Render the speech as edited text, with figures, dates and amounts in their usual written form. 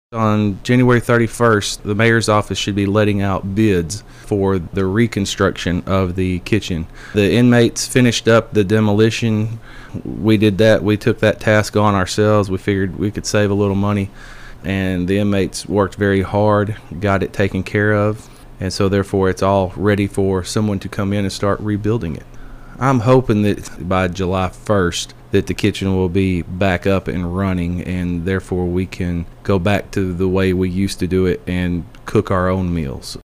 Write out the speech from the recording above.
On January 31st, the mayor's office should be letting out bids for the reconstruction of the kitchen. The inmates finished up the demolition. We did that. We took that task on ourselves. We figured we could save a little money, and the inmates worked very hard, got it taken care of, and so therefore it's all ready for someone to come in and start rebuilding it. I'm hoping that by July 1st that the kitchen will be back up and running, and therefore we can go back to the way we used to do it and cook our own meals.